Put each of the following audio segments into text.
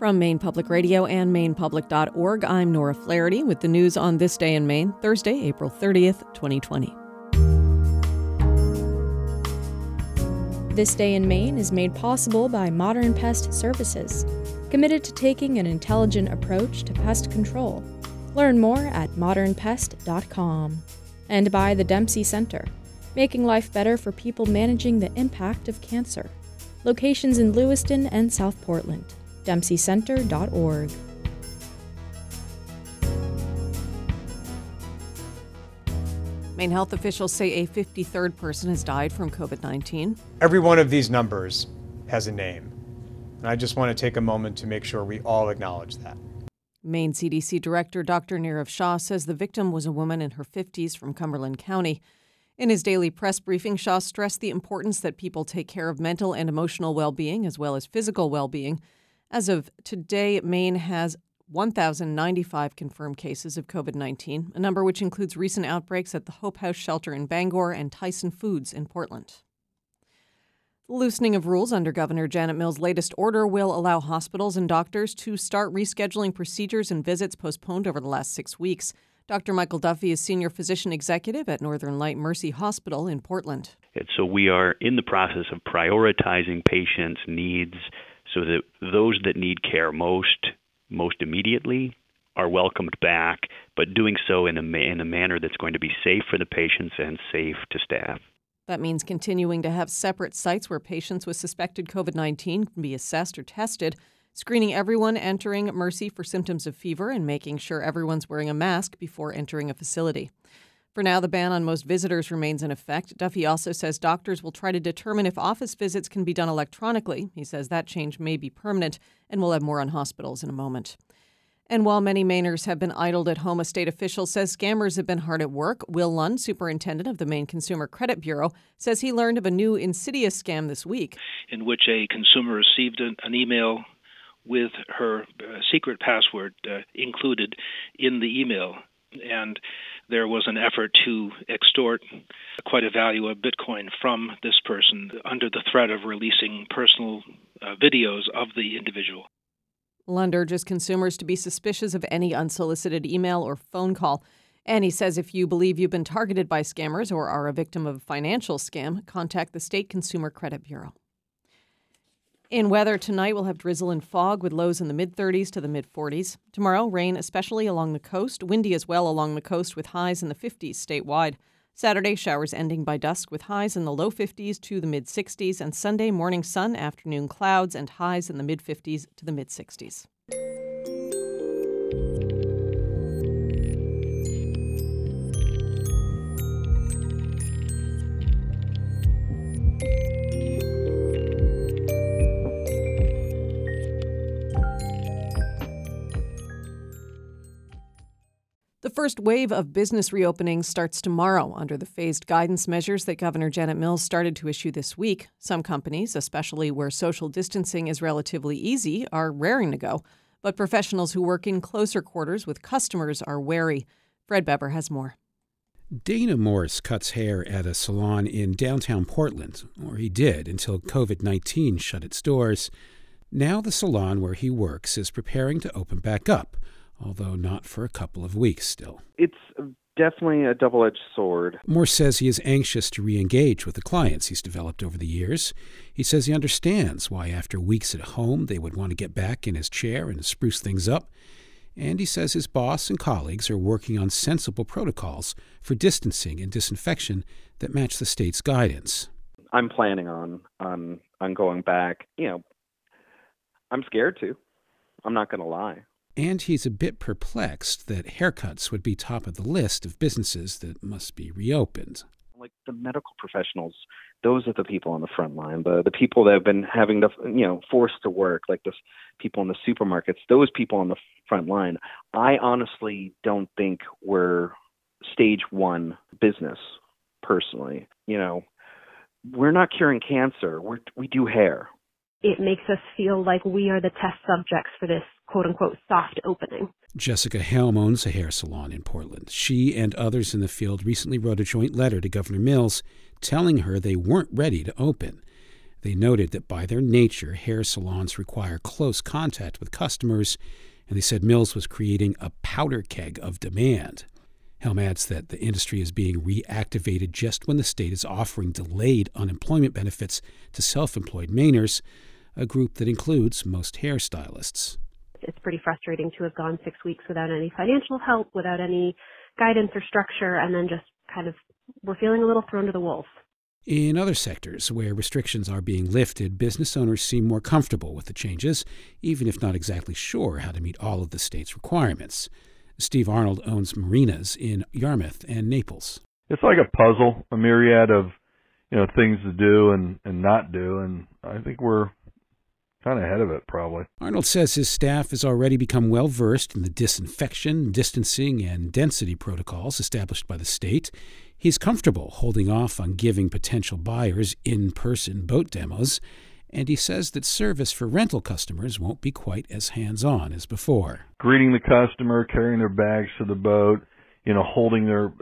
From Maine Public Radio and mainepublic.org, I'm Nora Flaherty with the news on This Day in Maine, Thursday, April 30th, 2020. This Day in Maine is made possible by Modern Pest Services, committed to taking an intelligent approach to pest control. Learn more at modernpest.com. And by the Dempsey Center, making life better for people managing the impact of cancer. Locations in Lewiston and South Portland. DempseyCenter.org. Maine health officials say a 53rd person has died from COVID-19. Every one of these numbers has a name, and I just want to take a moment to make sure we all acknowledge that. Maine CDC Director Dr. Nirav Shah says the victim was a woman in her 50s from Cumberland County. In his daily press briefing, Shah stressed the importance that people take care of mental and emotional well-being as well as physical well-being. As of today, Maine has 1,095 confirmed cases of COVID-19, a number which includes recent outbreaks at the Hope House Shelter in Bangor and Tyson Foods in Portland. The loosening of rules under Governor Janet Mills' latest order will allow hospitals and doctors to start rescheduling procedures and visits postponed over the last 6 weeks. Dr. Michael Duffy is Senior Physician Executive at Northern Light Mercy Hospital in Portland. And so we are in the process of prioritizing patients' needs so that those that need care most immediately are welcomed back, but doing so in a manner that's going to be safe for the patients and safe to staff. That means continuing to have separate sites where patients with suspected COVID-19 can be assessed or tested, screening everyone entering Mercy for symptoms of fever, and making sure everyone's wearing a mask before entering a facility. For now, the ban on most visitors remains in effect. Duffy also says doctors will try to determine if office visits can be done electronically. He says that change may be permanent, and we'll have more on hospitals in a moment. And while many Mainers have been idled at home, a state official says scammers have been hard at work. Will Lund, superintendent of the Maine Consumer Credit Bureau, says he learned of a new insidious scam this week, in which a consumer received an email with her secret password included in the email. And there was an effort to extort quite a value of Bitcoin from this person under the threat of releasing personal videos of the individual. Lund urges consumers to be suspicious of any unsolicited email or phone call. And he says if you believe you've been targeted by scammers or are a victim of a financial scam, contact the State Consumer Credit Bureau. In weather, tonight we'll have drizzle and fog with lows in the mid-30s to the mid-40s. Tomorrow, rain especially along the coast, windy as well along the coast with highs in the 50s statewide. Saturday, showers ending by dusk with highs in the low 50s to the mid-60s. And Sunday, morning sun, afternoon clouds, and highs in the mid-50s to the mid-60s. The first wave of business reopenings starts tomorrow under the phased guidance measures that Governor Janet Mills started to issue this week. Some companies, especially where social distancing is relatively easy, are raring to go. But professionals who work in closer quarters with customers are wary. Fred Beber has more. Dana Morse cuts hair at a salon in downtown Portland, or he did until COVID-19 shut its doors. Now the salon where he works is preparing to open back up, although not for a couple of weeks still. It's definitely a double-edged sword. Morse says he is anxious to re-engage with the clients he's developed over the years. He says he understands why after weeks at home they would want to get back in his chair and spruce things up. And he says his boss and colleagues are working on sensible protocols for distancing and disinfection that match the state's guidance. I'm planning on going back. I'm scared to. I'm not going to lie. And he's a bit perplexed that haircuts would be top of the list of businesses that must be reopened. Like the medical professionals, those are the people on the front line, the people that have been having to, forced to work, like the people in the supermarkets, those people on the front line. I honestly don't think we're stage one business, personally. We're not curing cancer. We do hair. It makes us feel like we are the test subjects for this quote-unquote soft opening. Jessica Helm owns a hair salon in Portland. She and others in the field recently wrote a joint letter to Governor Mills telling her they weren't ready to open. They noted that by their nature, hair salons require close contact with customers, and they said Mills was creating a powder keg of demand. Helm adds that the industry is being reactivated just when the state is offering delayed unemployment benefits to self-employed Mainers, a group that includes most hairstylists. It's pretty frustrating to have gone 6 weeks without any financial help, without any guidance or structure, and then just kind of we're feeling a little thrown to the wolves. In other sectors where restrictions are being lifted, business owners seem more comfortable with the changes, even if not exactly sure how to meet all of the state's requirements. Steve Arnold owns marinas in Yarmouth and Naples. It's like a puzzle, a myriad of things to do and not do, and I think we're kind of ahead of it, probably. Arnold says his staff has already become well-versed in the disinfection, distancing, and density protocols established by the state. He's comfortable holding off on giving potential buyers in-person boat demos, and he says that service for rental customers won't be quite as hands-on as before. Greeting the customer, carrying their bags to the boat, holding their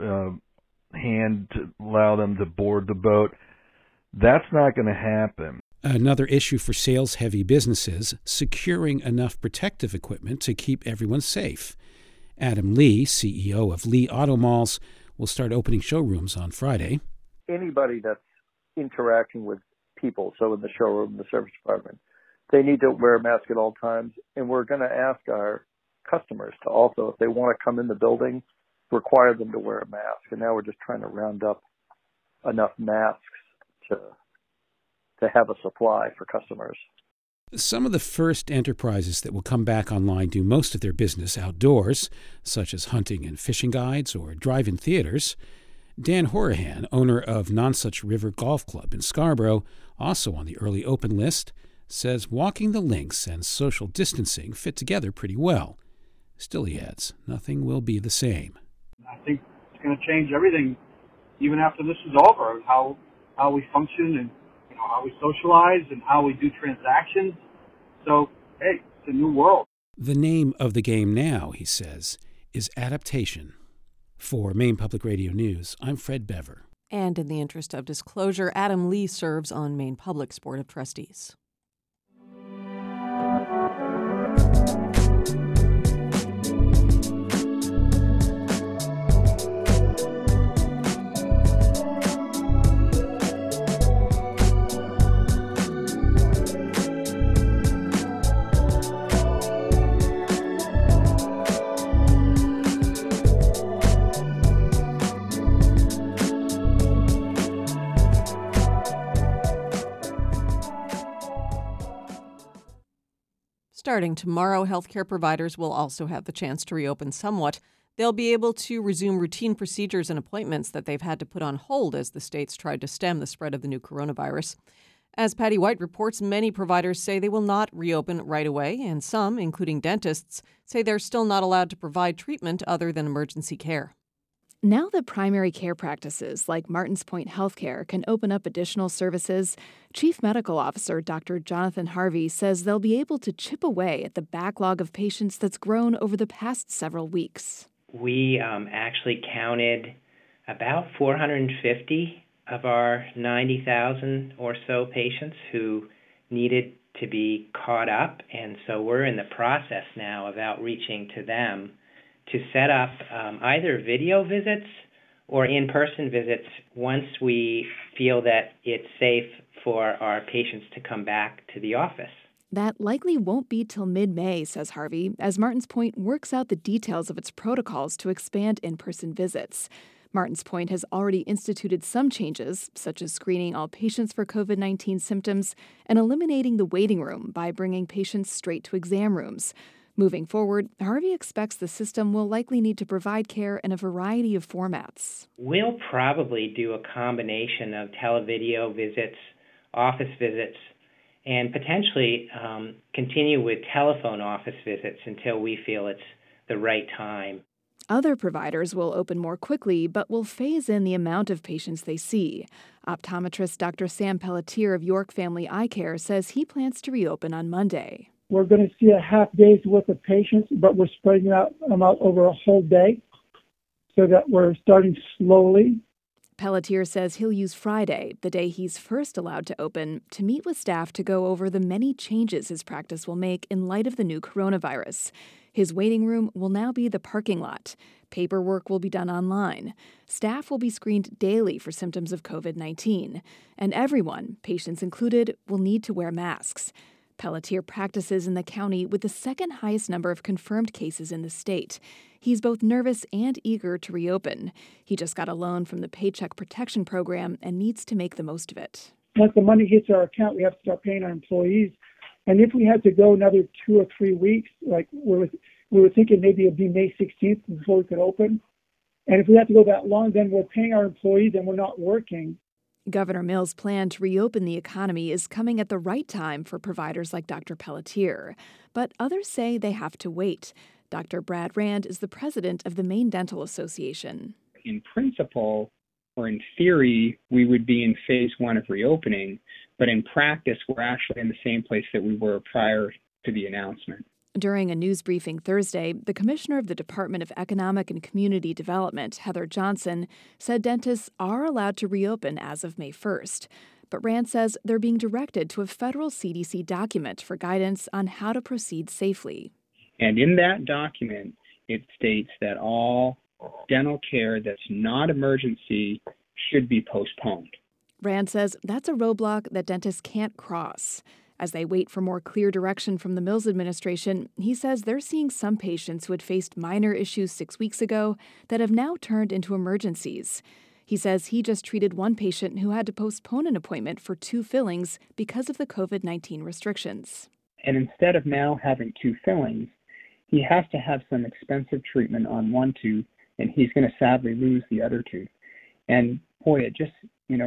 hand to allow them to board the boat, that's not going to happen. Another issue for sales-heavy businesses, securing enough protective equipment to keep everyone safe. Adam Lee, CEO of Lee Auto Malls, will start opening showrooms on Friday. Anybody that's interacting with people, so in the showroom, the service department, they need to wear a mask at all times. And we're going to ask our customers to also, if they want to come in the building, require them to wear a mask. And now we're just trying to round up enough masks to have a supply for customers. Some of the first enterprises that will come back online do most of their business outdoors, such as hunting and fishing guides or drive-in theaters. Dan Horahan, owner of Nonsuch River Golf Club in Scarborough, also on the early open list, says walking the links and social distancing fit together pretty well. Still, he adds, nothing will be the same. I think it's going to change everything, even after this is over, how we function and how we socialize and how we do transactions. So, hey, it's a new world. The name of the game now, he says, is adaptation. For Maine Public Radio News, I'm Fred Bever. And in the interest of disclosure, Adam Lee serves on Maine Public's Board of Trustees. Starting tomorrow, healthcare providers will also have the chance to reopen somewhat. They'll be able to resume routine procedures and appointments that they've had to put on hold as the states tried to stem the spread of the new coronavirus. As Patty White reports, many providers say they will not reopen right away, and some, including dentists, say they're still not allowed to provide treatment other than emergency care. Now that primary care practices like Martins Point Healthcare can open up additional services, Chief Medical Officer Dr. Jonathan Harvey says they'll be able to chip away at the backlog of patients that's grown over the past several weeks. We actually counted about 450 of our 90,000 or so patients who needed to be caught up, and so we're in the process now of outreaching to them to set up either video visits or in-person visits once we feel that it's safe for our patients to come back to the office. That likely won't be till mid-May, says Harvey, as Martins Point works out the details of its protocols to expand in-person visits. Martins Point has already instituted some changes, such as screening all patients for COVID-19 symptoms and eliminating the waiting room by bringing patients straight to exam rooms. Moving forward, Harvey expects the system will likely need to provide care in a variety of formats. We'll probably do a combination of televideo visits, office visits, and potentially continue with telephone office visits until we feel it's the right time. Other providers will open more quickly, but will phase in the amount of patients they see. Optometrist Dr. Sam Pelletier of York Family Eye Care says he plans to reopen on Monday. We're going to see a half day's worth of patients, but we're spreading them out over a whole day so that we're starting slowly. Pelletier says he'll use Friday, the day he's first allowed to open, to meet with staff to go over the many changes his practice will make in light of the new coronavirus. His waiting room will now be the parking lot. Paperwork will be done online. Staff will be screened daily for symptoms of COVID-19. And everyone, patients included, will need to wear masks. Pelletier practices in the county with the second highest number of confirmed cases in the state. He's both nervous and eager to reopen. He just got a loan from the Paycheck Protection Program and needs to make the most of it. Once the money hits our account, we have to start paying our employees. And if we had to go another 2 or 3 weeks, like we were thinking maybe it'd be May 16th before we could open. And if we have to go that long, then we're paying our employees and we're not working. Governor Mills' plan to reopen the economy is coming at the right time for providers like Dr. Pelletier. But others say they have to wait. Dr. Brad Rand is the president of the Maine Dental Association. In principle, or in theory, we would be in phase 1 of reopening, but in practice, we're actually in the same place that we were prior to the announcement. During a news briefing Thursday, the commissioner of the Department of Economic and Community Development, Heather Johnson, said dentists are allowed to reopen as of May 1st. But Rand says they're being directed to a federal CDC document for guidance on how to proceed safely. And in that document, it states that all dental care that's not emergency should be postponed. Rand says that's a roadblock that dentists can't cross. As they wait for more clear direction from the Mills administration, he says they're seeing some patients who had faced minor issues 6 weeks ago that have now turned into emergencies. He says he just treated one patient who had to postpone an appointment for 2 fillings because of the COVID-19 restrictions. And instead of now having 2 fillings, he has to have some expensive treatment on one tooth, and he's going to sadly lose the other tooth. And boy, it just,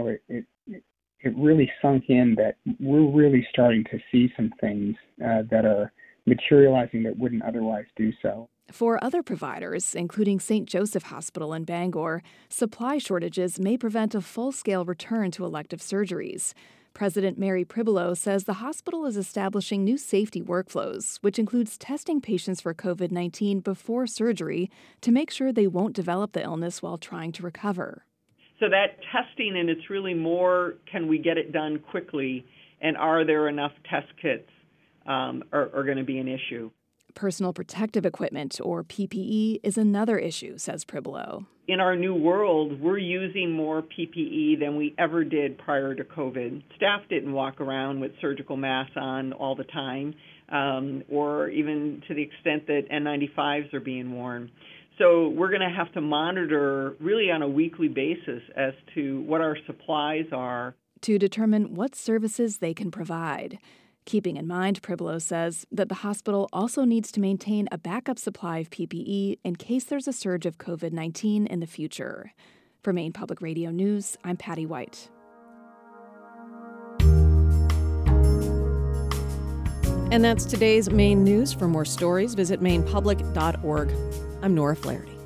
it really sunk in that we're really starting to see some things that are materializing that wouldn't otherwise do so. For other providers, including St. Joseph Hospital in Bangor, supply shortages may prevent a full-scale return to elective surgeries. President Mary Pribilow says the hospital is establishing new safety workflows, which includes testing patients for COVID-19 before surgery to make sure they won't develop the illness while trying to recover. So that testing, and it's really more, can we get it done quickly, and are there enough test kits are going to be an issue. Personal protective equipment, or PPE, is another issue, says Pribilow. In our new world, we're using more PPE than we ever did prior to COVID. Staff didn't walk around with surgical masks on all the time, or even to the extent that N95s are being worn. So we're going to have to monitor really on a weekly basis as to what our supplies are to determine what services they can provide. Keeping in mind, Pribilow says, that the hospital also needs to maintain a backup supply of PPE in case there's a surge of COVID-19 in the future. For Maine Public Radio News, I'm Patty White. And that's today's Maine News. For more stories, visit mainepublic.org. I'm Nora Flaherty.